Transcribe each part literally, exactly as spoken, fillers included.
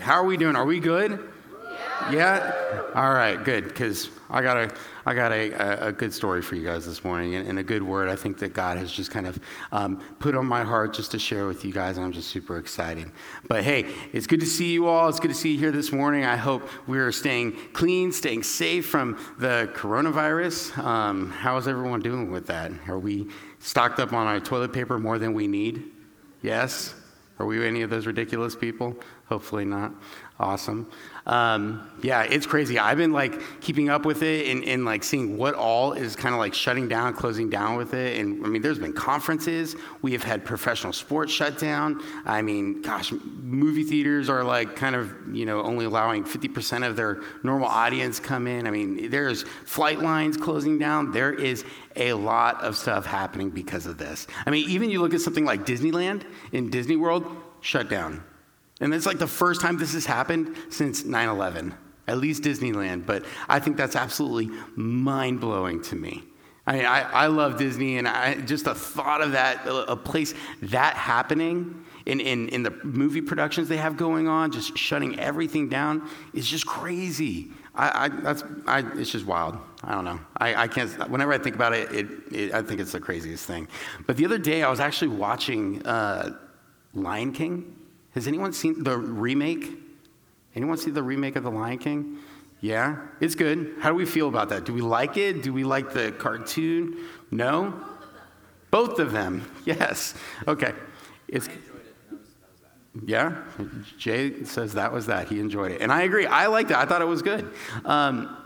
How are we doing? Are we good? Yeah? Yeah? All right, good, because I got a I got a, a good story for you guys this morning, and, and a good word I think that God has just kind of um, put on my heart just to share with you guys, and I'm just super excited. But hey, it's good to see you all. It's good to see you here this morning. I hope we're staying clean, staying safe from the coronavirus. Um, how is everyone doing with that? Are we stocked up on our toilet paper more than we need? Yes? Are we any of those ridiculous people? Hopefully not. Awesome. Um, yeah, it's crazy. I've been like keeping up with it and, and like seeing what all is kind of like shutting down, closing down with it. And I mean, there's been conferences. We have had professional sports shut down. I mean, gosh, movie theaters are like kind of, you know, only allowing fifty percent of their normal audience come in. I mean, there's flight lines closing down. There is a lot of stuff happening because of this. I mean, even you look at something like Disneyland in Disney World, shut down. And it's like the first time this has happened since nine eleven, at least Disneyland. But I think that's absolutely mind-blowing to me. I mean, I, I love Disney, and I, just the thought of that, a, a place that happening in, in, in the movie productions they have going on, just shutting everything down, is just crazy. I, I that's I, it's just wild. I don't know. I, I can't. Whenever I think about it, it, it, I think it's the craziest thing. But the other day, I was actually watching uh, Lion King. Has anyone seen the remake? Anyone see the remake of The Lion King? Yeah? It's good. How do we feel about that? Do we like it? Do we like the cartoon? No? Both of them. Yes. Okay. It's, I enjoyed it. That was, that was that. Yeah? Jay says that was that. He enjoyed it. And I agree. I liked it. I thought it was good. Um,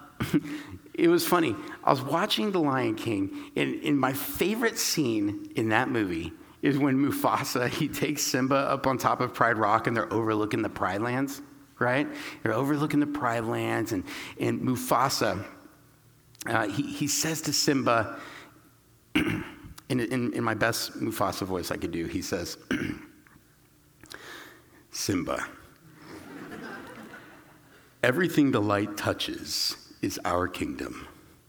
it was funny. I was watching The Lion King, and, and my favorite scene in that movie is when Mufasa, he takes Simba up on top of Pride Rock, and they're overlooking the Pride Lands, right? They're overlooking the Pride Lands, and, and Mufasa, uh, he, he says to Simba, in, in, in my best Mufasa voice I could do, he says, Simba, everything the light touches is our kingdom.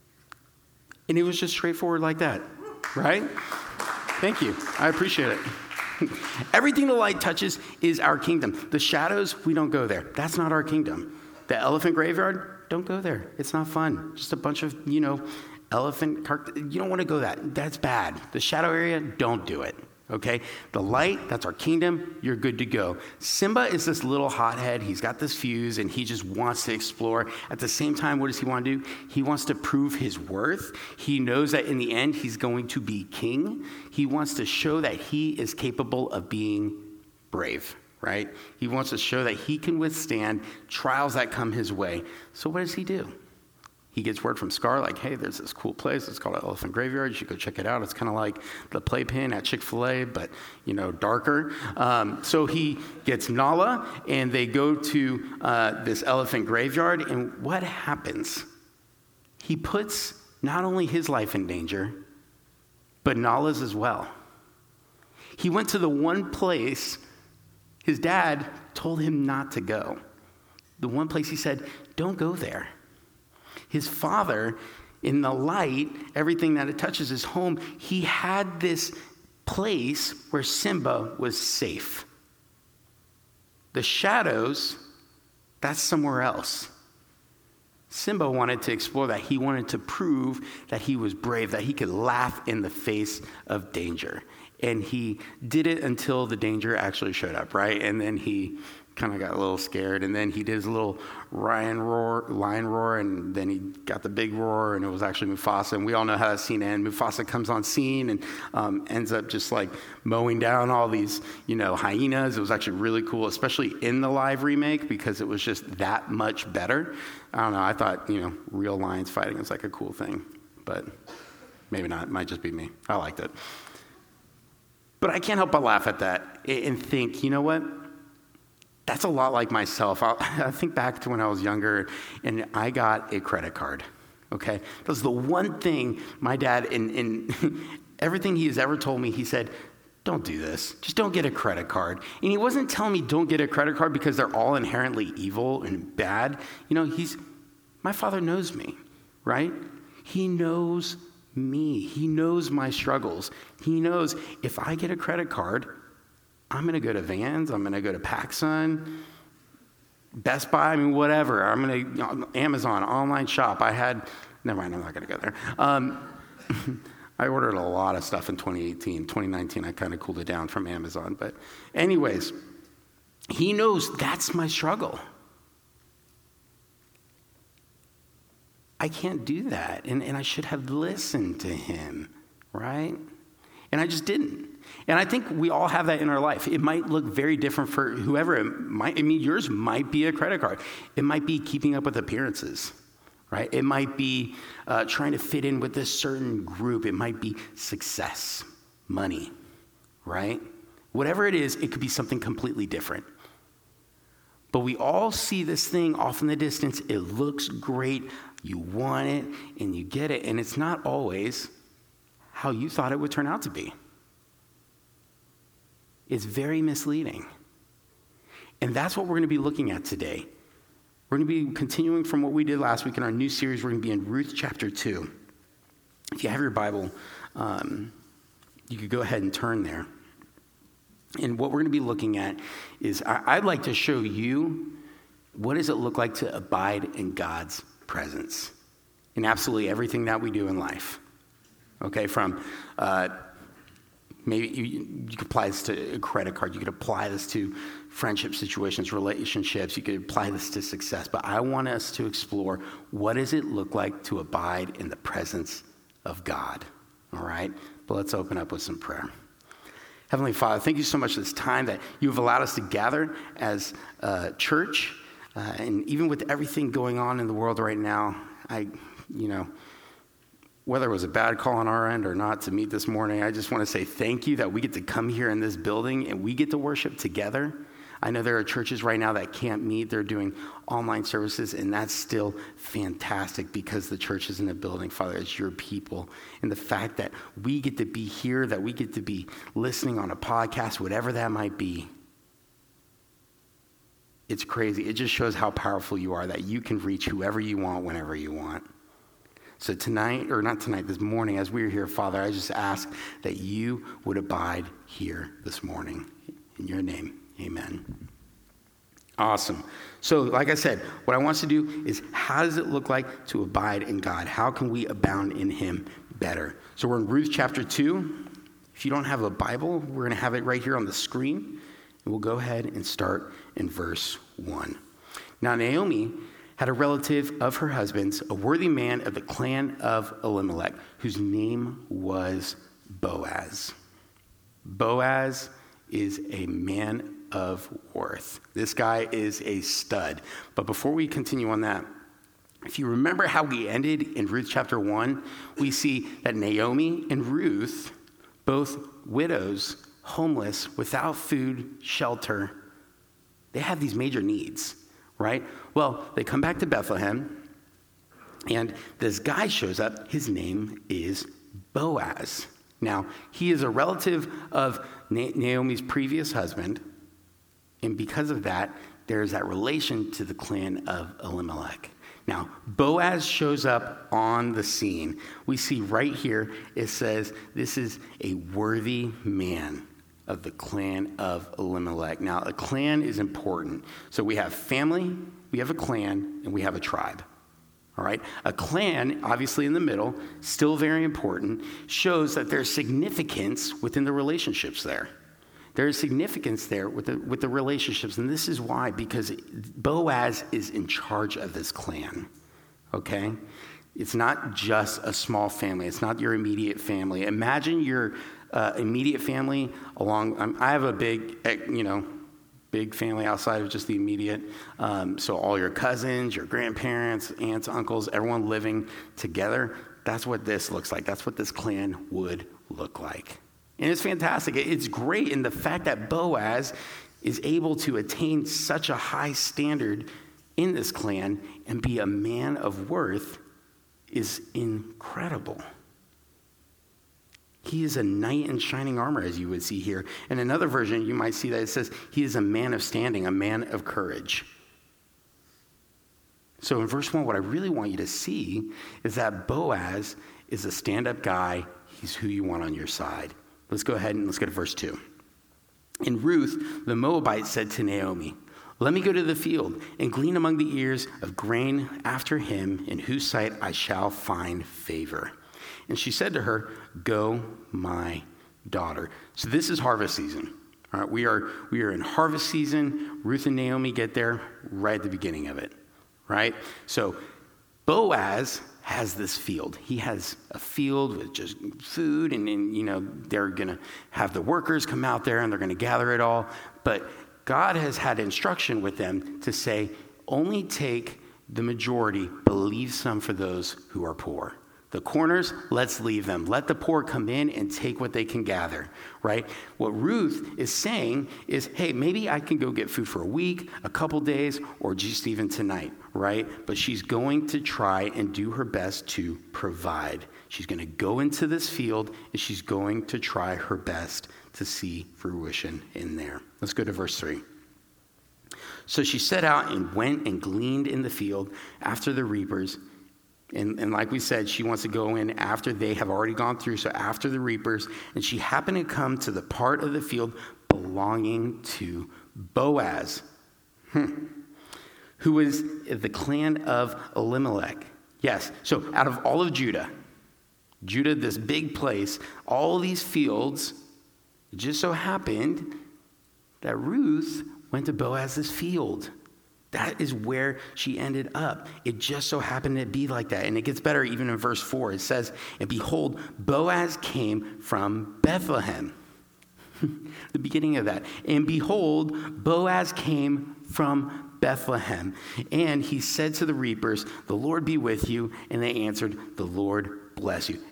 And it was just straightforward like that, right? Thank you. I appreciate it. Everything the light touches is our kingdom. The shadows, we don't go there. That's not our kingdom. The elephant graveyard, don't go there. It's not fun. Just a bunch of, you know, elephant, car- you don't want to go that. That's bad. The shadow area, don't do it. Okay? The light, that's our kingdom. You're good to go. Simba is this little hothead. He's got this fuse, and he just wants to explore. At the same time, what does he want to do? He wants to prove his worth. He knows that in the end, he's going to be king. He wants to show that he is capable of being brave, right? He wants to show that he can withstand trials that come his way. So what does he do? He gets word from Scar, like, hey, there's this cool place. It's called Elephant Graveyard. You should go check it out. It's kind of like the playpen at Chick-fil-A, but, you know, darker. Um, so he gets Nala, and they go to uh, this elephant graveyard. And what happens? He puts not only his life in danger, but Nala's as well. He went to the one place his dad told him not to go. The one place he said, don't go there. His father, in the light, everything that it touches is home. He had this place where Simba was safe. The shadows, that's somewhere else. Simba wanted to explore that. He wanted to prove that he was brave, that he could laugh in the face of danger. And he did it until the danger actually showed up, right? And then he kind of got a little scared, and then he did his little lion roar, lion roar, and then he got the big roar, and it was actually Mufasa, and we all know how that scene ends. Mufasa comes on scene and um, ends up just like mowing down all these, you know, hyenas. It was actually really cool, especially in the live remake, because it was just that much better. I don't know, I thought, you know, real lions fighting is like a cool thing, but maybe not. It might just be me. I liked it. But I can't help but laugh at that and think, you know what? That's a lot like myself. I'll, I think back to when I was younger, and I got a credit card, okay? That was the one thing my dad, in, in everything he has ever told me, he said, don't do this. Just don't get a credit card. And he wasn't telling me don't get a credit card because they're all inherently evil and bad. You know, he's, my father knows me, right? He knows me. He knows my struggles. He knows if I get a credit card, I'm going to go to Vans, I'm going to go to PacSun, Best Buy, I mean, whatever. I'm going to, Amazon, online shop. I had, never mind, I'm not going to go there. Um, I ordered a lot of stuff in twenty eighteen. twenty nineteen, I kind of cooled it down from Amazon. But anyways, he knows that's my struggle. I can't do that. And, and I should have listened to him, right? And I just didn't. And I think we all have that in our life. It might look very different for whoever. It might, I mean, yours might be a credit card. It might be keeping up with appearances, right? It might be uh, trying to fit in with this certain group. It might be success, money, right? Whatever it is, it could be something completely different. But we all see this thing off in the distance. It looks great. You want it, and you get it. And it's not always how you thought it would turn out to be. It's very misleading. And that's what we're going to be looking at today. We're going to be continuing from what we did last week in our new series. We're going to be in Ruth chapter two. If you have your Bible, um, you could go ahead and turn there. And what we're going to be looking at is I, I'd like to show you what does it look like to abide in God's presence in absolutely everything that we do in life. Okay, from uh, maybe you, you could apply this to a credit card. You could apply this to friendship situations, relationships. You could apply this to success. But I want us to explore what does it look like to abide in the presence of God. All right? But let's open up with some prayer. Heavenly Father, thank you so much for this time that you've allowed us to gather as a church. Uh, and even with everything going on in the world right now, I, you know, whether it was a bad call on our end or not to meet this morning, I just want to say thank you that we get to come here in this building and we get to worship together. I know there are churches right now that can't meet. They're doing online services, and that's still fantastic because the church is in a building, Father. It's your people. And the fact that we get to be here, that we get to be listening on a podcast, whatever that might be, it's crazy. It just shows how powerful you are, that you can reach whoever you want, whenever you want. So tonight, or not tonight, this morning, as we're here, Father, I just ask that you would abide here this morning. In your name, amen. Awesome. So like I said, what I want us to do is how does it look like to abide in God? How can we abound in him better? So we're in Ruth chapter two. If you don't have a Bible, we're going to have it right here on the screen. And we'll go ahead and start in verse one. Now Naomi had a relative of her husband's, a worthy man of the clan of Elimelech, whose name was Boaz. Boaz is a man of worth. This guy is a stud. But before we continue on that, if you remember how we ended in Ruth chapter one, we see that Naomi and Ruth, both widows, homeless, without food, shelter, they have these major needs. Right? Well, they come back to Bethlehem, and this guy shows up. His name is Boaz. Now, he is a relative of Na- Naomi's previous husband, and because of that, there's that relation to the clan of Elimelech. Now, Boaz shows up on the scene. We see right here, it says, this is a worthy man of the clan of Elimelech. Now, a clan is important. So we have family, we have a clan, and we have a tribe. All right? A clan, obviously in the middle, still very important, shows that there's significance within the relationships there. There is significance there with the, with the relationships, and this is why, because Boaz is in charge of this clan. Okay? It's not just a small family. It's not your immediate family. Imagine your uh, immediate family along. Um, I have a big, you know, big family outside of just the immediate. Um, so all your cousins, your grandparents, aunts, uncles, everyone living together. That's what this looks like. That's what this clan would look like. And it's fantastic. It's great. And the fact that Boaz is able to attain such a high standard in this clan and be a man of worth is incredible. He is a knight in shining armor, as you would see here. In another version, you might see that it says he is a man of standing, a man of courage. So in verse one, what I really want you to see is that Boaz is a stand-up guy. He's who you want on your side. Let's go ahead and let's go to verse two. And Ruth, the Moabite, said to Naomi, Let me go to the field and glean among the ears of grain after him, in whose sight I shall find favor. And she said to her, go, my daughter. So this is harvest season. All right, we are we are in harvest season. Ruth and Naomi get there right at the beginning of it, right? So Boaz has this field. He has a field with just food, and, and you know, they're going to have the workers come out there, and they're going to gather it all. But God has had instruction with them to say, only take the majority, but leave some for those who are poor. The corners, let's leave them. Let the poor come in and take what they can gather, right? What Ruth is saying is, hey, maybe I can go get food for a week, a couple days, or just even tonight, right? But she's going to try and do her best to provide. She's going to go into this field, and she's going to try her best to see fruition in there. Let's go to verse three. So she set out and went and gleaned in the field after the reapers. And, and like we said, she wants to go in after they have already gone through, so after the reapers. And she happened to come to the part of the field belonging to Boaz, hmm, who was the clan of Elimelech. Yes, so out of all of Judah, Judah, this big place, all these fields, it just so happened that Ruth went to Boaz's field. That is where she ended up. It just so happened to be like that. And it gets better even in verse four. It says, and behold, Boaz came from Bethlehem. The beginning of that. And behold, Boaz came from Bethlehem. And he said to the reapers, the Lord be with you. And they answered, the Lord bless you.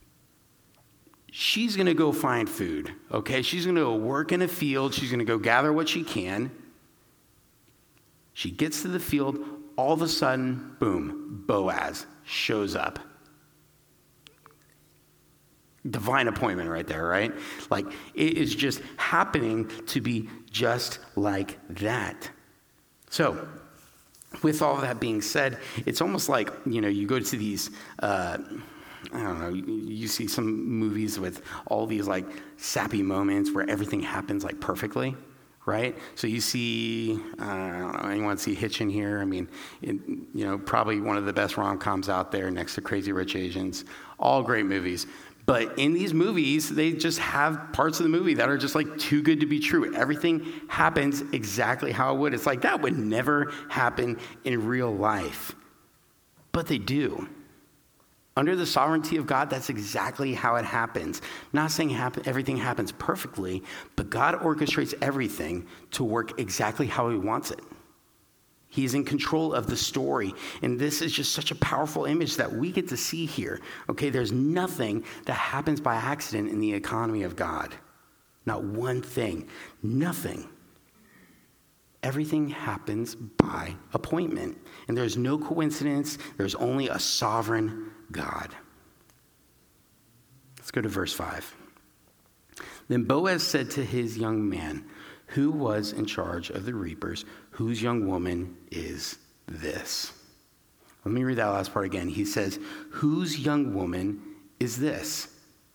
She's going to go find food, okay? She's going to go work in a field. She's going to go gather what she can. She gets to the field, all of a sudden, boom, Boaz shows up. Divine appointment right there, right? Like, it is just happening to be just like that. So, with all that being said, it's almost like, you know, you go to these, uh, I don't know, you, you see some movies with all these, like, sappy moments where everything happens, like, perfectly. Right? So you see, uh, I don't know, anyone see Hitch in here? I mean, it, you know, probably one of the best rom-coms out there next to Crazy Rich Asians. All great movies. But in these movies, they just have parts of the movie that are just like too good to be true. Everything happens exactly how it would. It's like that would never happen in real life. But they do. Under the sovereignty of God, that's exactly how it happens. Not saying happen, everything happens perfectly, but God orchestrates everything to work exactly how he wants it. He's in control of the story. And this is just such a powerful image that we get to see here. Okay, there's nothing that happens by accident in the economy of God. Not one thing. Nothing. Everything happens by appointment. And there's no coincidence. There's only a sovereign God. Let's go to verse five. Then Boaz said to his young man, who was in charge of the reapers, whose young woman is this? Let me read that last part again. He says, whose young woman is this?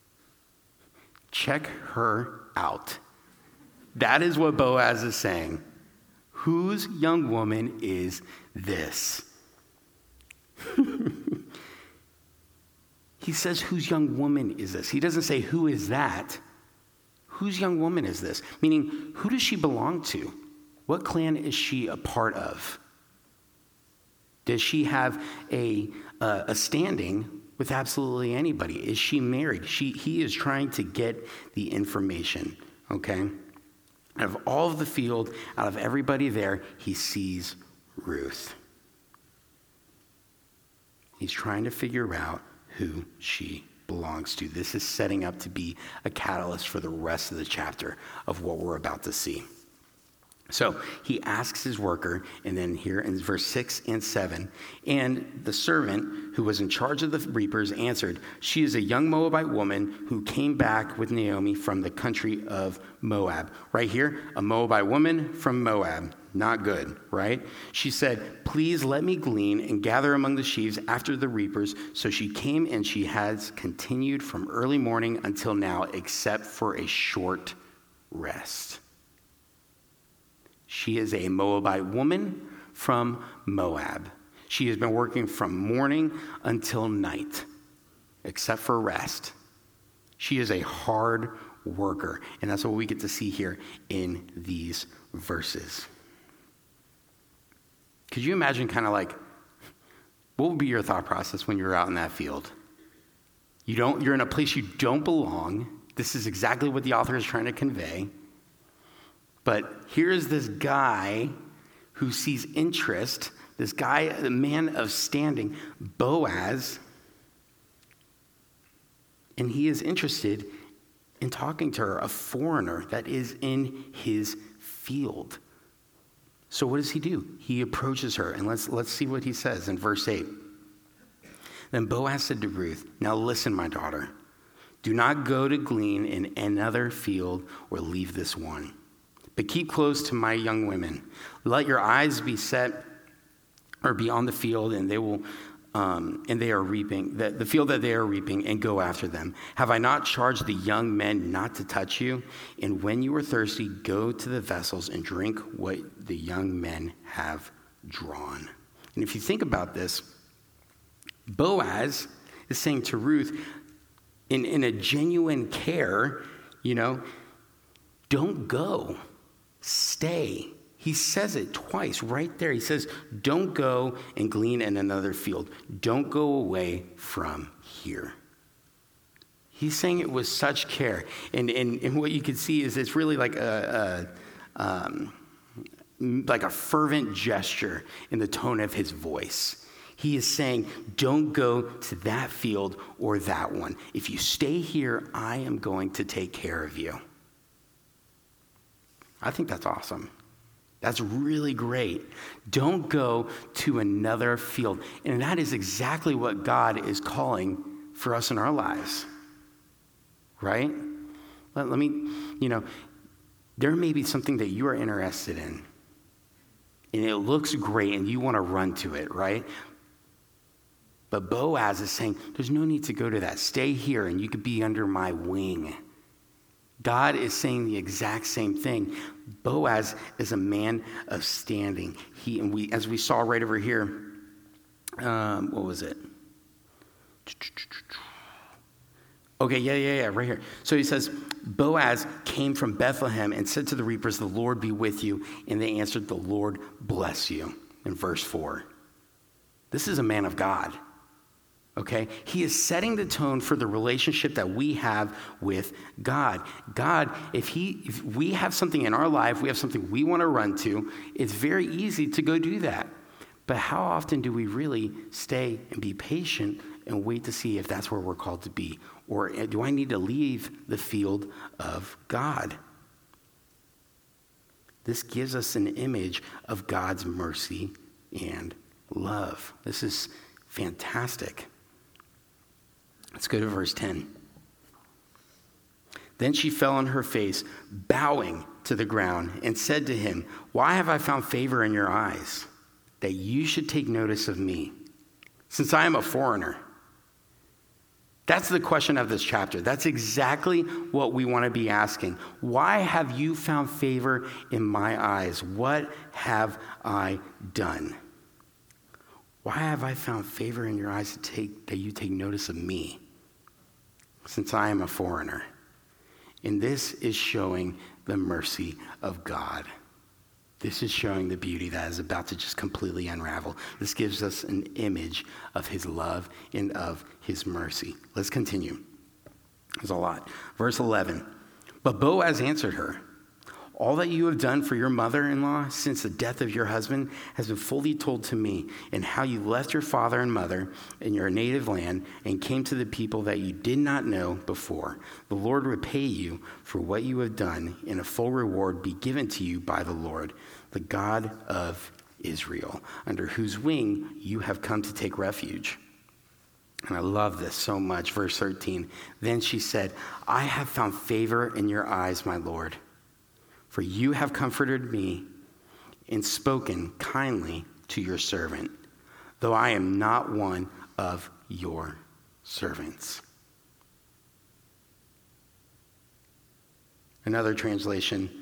Check her out. That is what Boaz is saying. Whose young woman is this? He says, whose young woman is this? He doesn't say, who is that? Whose young woman is this? Meaning, who does she belong to? What clan is she a part of? Does she have a, uh, a standing with absolutely anybody? Is she married? She, he is trying to get the information, okay? Out of all of the field, out of everybody there, he sees Ruth. He's trying to figure out who she belongs to. This is setting up to be a catalyst for the rest of the chapter of what we're about to see. So he asks his worker, and then here in verse six and seven, and the servant who was in charge of the reapers answered, she is a young Moabite woman who came back with Naomi from the country of Moab. Right here, a Moabite woman from Moab. Not good, right? She said, please let me glean and gather among the sheaves after the reapers. So she came, and she has continued from early morning until now, except for a short rest. She is a Moabite woman from Moab. She has been working from morning until night, except for rest. She is a hard worker, and that's what we get to see here in these verses. Could you imagine kind of like, what would be your thought process when you're out in that field? You don't, you're in a place you don't belong. This is exactly what the author is trying to convey. But here's this guy who sees interest, this guy, the man of standing, Boaz, and he is interested in talking to her, a foreigner that is in his field. So what does he do? He approaches her, and let's let's see what he says in verse eight. Then Boaz said to Ruth, "Now listen, my daughter, do not go to glean in another field or leave this one, but keep close to my young women. Let your eyes be set or be on the field, and they will um, and they are reaping the, the field that they are reaping, and go after them. Have I not charged the young men not to touch you? And when you are thirsty, go to the vessels and drink what the young men have drawn." And if you think about this, Boaz is saying to Ruth, in, in a genuine care, you know, don't go, stay. He says it twice right there. He says, don't go and glean in another field. Don't go away from here. He's saying it with such care. And, and, and what you can see is it's really like a, a um, like a fervent gesture in the tone of his voice. He is saying, don't go to that field or that one. If you stay here, I am going to take care of you. I think that's awesome. That's really great. Don't go to another field. And that is exactly what God is calling for us in our lives. Right? Let, let me, you know, there may be something that you are interested in. And it looks great and you want to run to it, right? But Boaz is saying, there's no need to go to that. Stay here and you could be under my wing. God is saying the exact same thing. Boaz is a man of standing. He and we, as we saw right over here, um, what was it? Okay, yeah, yeah, yeah, right here. So he says, Boaz came from Bethlehem and said to the reapers, "The Lord be with you." And they answered, "The Lord bless you." In verse four. This is a man of God. Okay, he is setting the tone for the relationship that we have with God. God, if he, if we have something in our life, we have something we want to run to, it's very easy to go do that. But how often do we really stay and be patient and wait to see if that's where we're called to be? Or do I need to leave the field of God? This gives us an image of God's mercy and love. This is fantastic. Let's go to verse ten. Then she fell on her face, bowing to the ground, and said to him, "Why have I found favor in your eyes, that you should take notice of me, since I am a foreigner?" That's the question of this chapter. That's exactly what we want to be asking. Why have you found favor in my eyes? What have I done? Why have I found favor in your eyes to take, that you take notice of me, since I am a foreigner? And this is showing the mercy of God. This is showing the beauty that is about to just completely unravel. This gives us an image of his love and of his mercy. Let's continue. There's a lot. Verse eleven. But Boaz answered her, "All that you have done for your mother-in-law since the death of your husband has been fully told to me, and how you left your father and mother in your native land and came to the people that you did not know before. The Lord repay you for what you have done, and a full reward be given to you by the Lord, the God of Israel, under whose wing you have come to take refuge." And I love this so much. Verse thirteen. Then she said, "I have found favor in your eyes, my Lord. For you have comforted me and spoken kindly to your servant, though I am not one of your servants." Another translation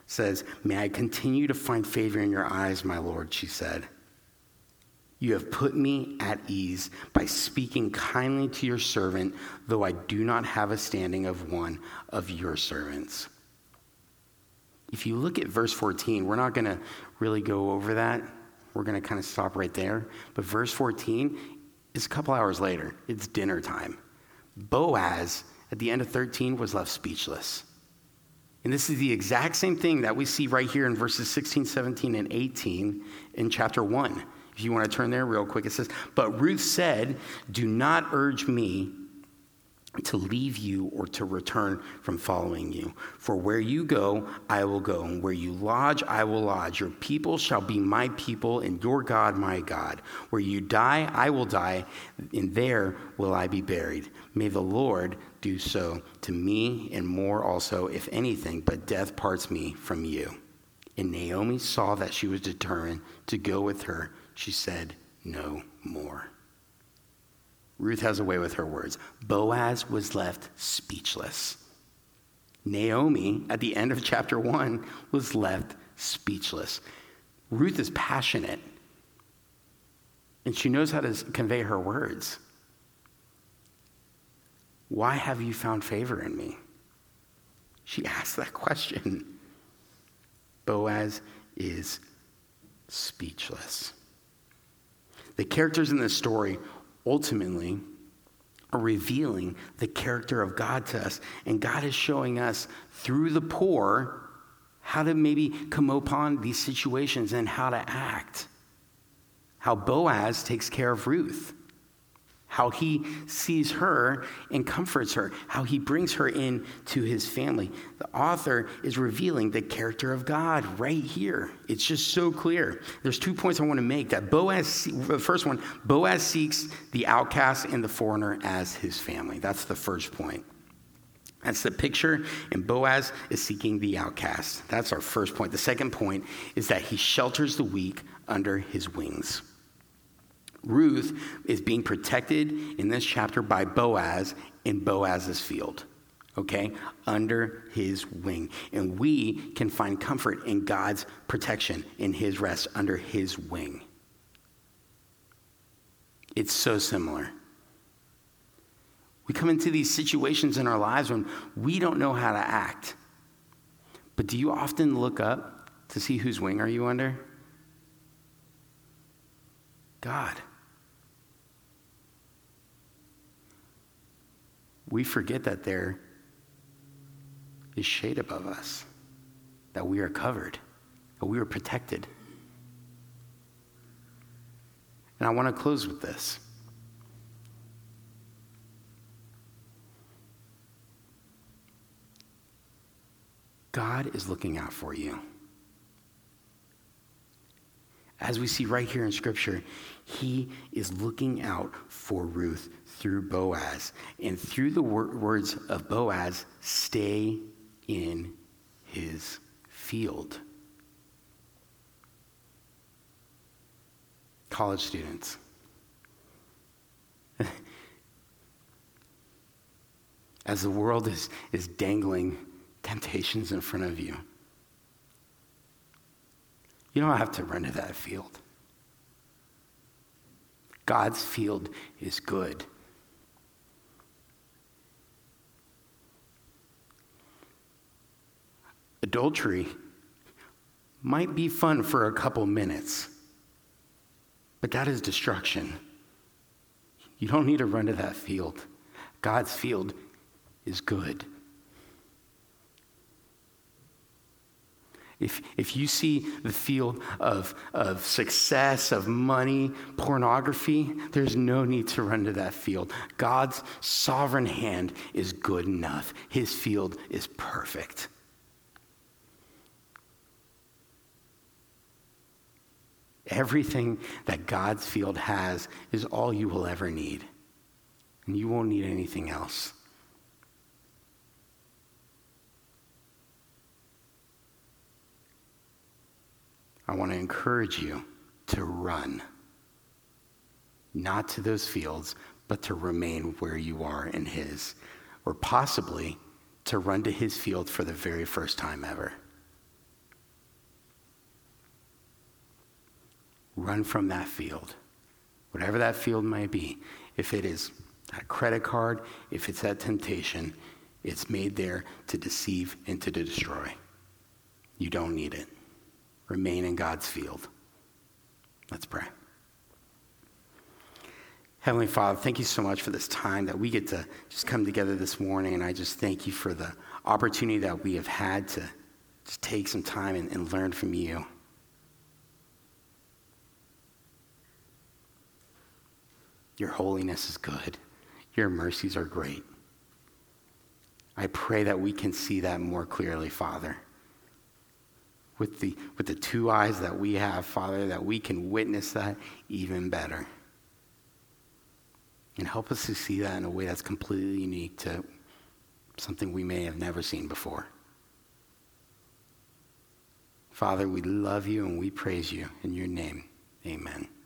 says, "May I continue to find favor in your eyes, my Lord," she said. "You have put me at ease by speaking kindly to your servant, though I do not have a standing of one of your servants." If you look at verse fourteen, we're not going to really go over that. We're going to kind of stop right there. But verse fourteen is a couple hours later. It's dinner time. Boaz, at the end of thirteen, was left speechless. And this is the exact same thing that we see right here in verses sixteen, seventeen, and eighteen in chapter one. If you want to turn there real quick, it says, "But Ruth said, 'Do not urge me to leave you or to return from following you. For where you go, I will go, and where you lodge, I will lodge. Your people shall be my people, and your God my God. Where you die, I will die, and there will I be buried. May the Lord do so to me, and more also, if anything, but death parts me from you.' And Naomi saw that she was determined to go with her. She said no more." Ruth has a way with her words. Boaz was left speechless. Naomi, at the end of chapter one, was left speechless. Ruth is passionate, and she knows how to convey her words. "Why have you found favor in me?" She asked that question. Boaz is speechless. The characters in this story ultimately are revealing the character of God to us. And God is showing us through the poor how to maybe come upon these situations and how to act. How Boaz takes care of Ruth. How he sees her and comforts her. How he brings her into his family. The author is revealing the character of God right here. It's just so clear. There's two points I want to make. That Boaz, the first one, Boaz seeks the outcast and the foreigner as his family. That's the first point. That's the picture, and Boaz is seeking the outcast. That's our first point. The second point is that he shelters the weak under his wings. Ruth is being protected in this chapter by Boaz in Boaz's field, okay, under his wing. And we can find comfort in God's protection, in his rest under his wing. It's so similar. We come into these situations in our lives when we don't know how to act. But do you often look up to see whose wing are you under? God. We forget that there is shade above us, that we are covered, that we are protected. And I want to close with this. God is looking out for you. As we see right here in Scripture, he is looking out for Ruth through Boaz. And through the wor- words of Boaz, stay in his field. College students. As the world is, is dangling temptations in front of you, you don't have to run to that field. God's field is good. Adultery might be fun for a couple minutes, but that is destruction. You don't need to run to that field. God's field is good. If if you see the field of, of success, of money, pornography, there's no need to run to that field. God's sovereign hand is good enough. His field is perfect. Everything that God's field has is all you will ever need. And you won't need anything else. I want to encourage you to run, not to those fields, but to remain where you are in his, or possibly to run to his field for the very first time ever. run from that field, whatever that field might be. If it is a credit card, if it's that temptation, it's made there to deceive and to destroy. You don't need it. Remain in God's field. Let's pray. Heavenly Father, thank you so much for this time that we get to just come together this morning, and I just thank you for the opportunity that we have had to just take some time and, and learn from you. Your holiness is good. Your mercies are great. I pray that we can see that more clearly, Father. With the, with the two eyes that we have, Father, that we can witness that even better. And help us to see that in a way that's completely unique to something we may have never seen before. Father, we love you and we praise you. In your name, amen.